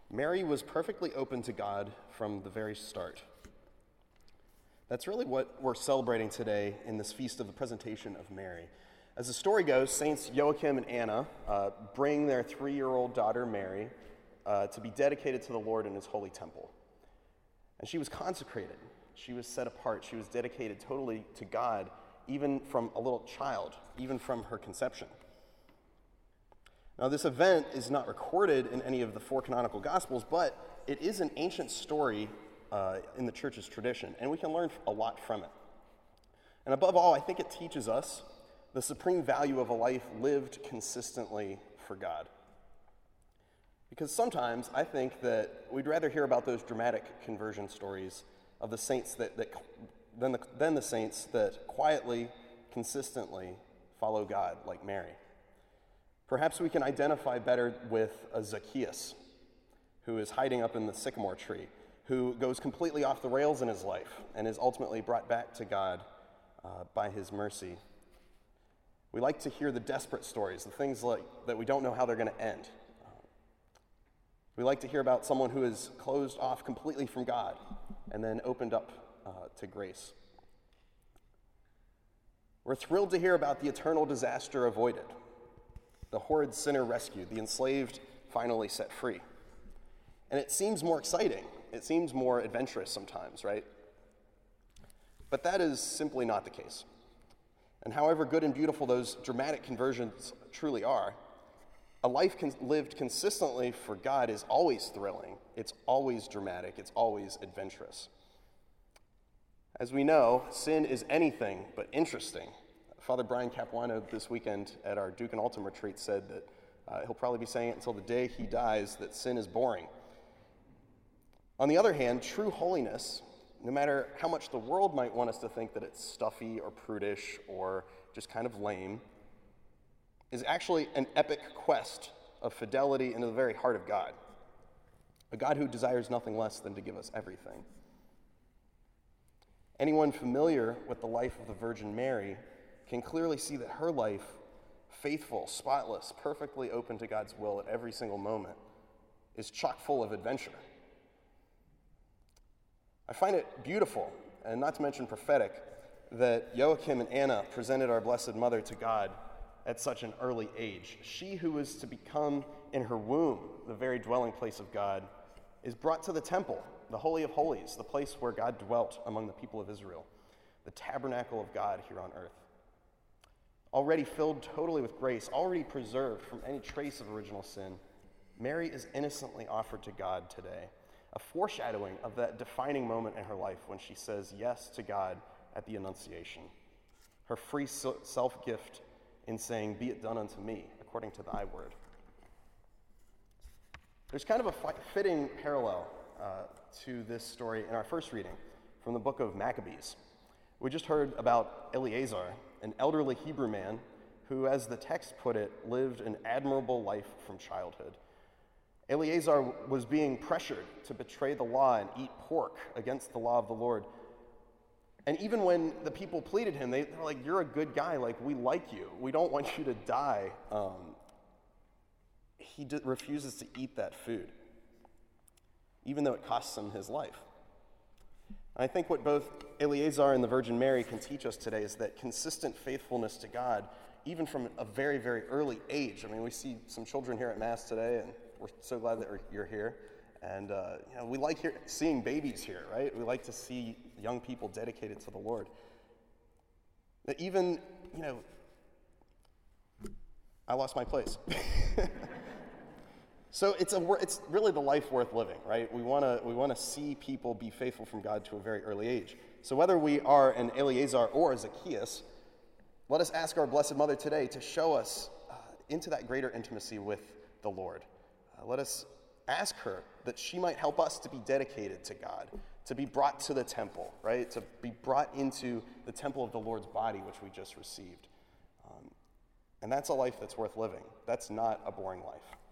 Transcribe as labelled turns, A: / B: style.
A: Mary was perfectly open to God from the very start. That's really what we're celebrating today in this feast of the presentation of Mary. As the story goes, Saints Joachim and Anna bring their 3-year-old daughter Mary to be dedicated to the Lord in his holy temple. And she was consecrated. She was set apart. She was dedicated totally to God, even from a little child, even from her conception. Now, this event is not recorded in any of the 4 canonical Gospels, but it is an ancient story in the church's tradition, and we can learn a lot from it. And above all, I think it teaches us the supreme value of a life lived consistently for God. Because sometimes I think that we'd rather hear about those dramatic conversion stories of the saints than the saints that quietly, consistently follow God, like Mary. Perhaps we can identify better with a Zacchaeus, who is hiding up in the sycamore tree, who goes completely off the rails in his life and is ultimately brought back to God by his mercy. We like to hear the desperate stories, the things like that we don't know how they're going to end. We like to hear about someone who is closed off completely from God and then opened up to grace. We're thrilled to hear about the eternal disaster avoided, the horrid sinner rescued, the enslaved finally set free. And it seems more exciting. It seems more adventurous sometimes, right? But that is simply not the case. And however good and beautiful those dramatic conversions truly are, a life lived consistently for God is always thrilling. It's always dramatic. It's always adventurous. As we know, sin is anything but interesting. Father Brian Capuano this weekend at our Duke and Altum retreat said that he'll probably be saying it until the day he dies, that sin is boring. On the other hand, true holiness, no matter how much the world might want us to think that it's stuffy or prudish or just kind of lame, is actually an epic quest of fidelity into the very heart of God, a God who desires nothing less than to give us everything. Anyone familiar with the life of the Virgin Mary can clearly see that her life, faithful, spotless, perfectly open to God's will at every single moment, is chock full of adventure. I find it beautiful, and not to mention prophetic, that Joachim and Anna presented our Blessed Mother to God at such an early age. She who is to become in her womb the very dwelling place of God is brought to the temple, the Holy of Holies, the place where God dwelt among the people of Israel, the tabernacle of God here on earth. Already filled totally with grace, already preserved from any trace of original sin, Mary is innocently offered to God today, a foreshadowing of that defining moment in her life when she says yes to God at the Annunciation, her free self-gift in saying, "Be it done unto me, according to thy word." There's kind of a fitting parallel to this story in our first reading from the book of Maccabees. We just heard about Eleazar, an elderly Hebrew man who, as the text put it, lived an admirable life from childhood. Eleazar was being pressured to betray the law and eat pork against the law of the Lord. And even when the people pleaded him, they're like, "You're a good guy, like, we like you. We don't want you to die." He refuses to eat that food, even though it costs him his life. I think what both Eleazar and the Virgin Mary can teach us today is that consistent faithfulness to God, even from a very, very early age. I mean, we see some children here at Mass today, and we're so glad that you're here. And we like seeing babies here, right? We like to see young people dedicated to the Lord. That even, I lost my place. So it's really the life worth living, right? We want to see people be faithful from God to a very early age. So whether we are an Eleazar or a Zacchaeus, let us ask our Blessed Mother today to show us into that greater intimacy with the Lord. Let us ask her that she might help us to be dedicated to God, to be brought to the temple, right? To be brought into the temple of the Lord's body, which we just received. And that's a life that's worth living. That's not a boring life.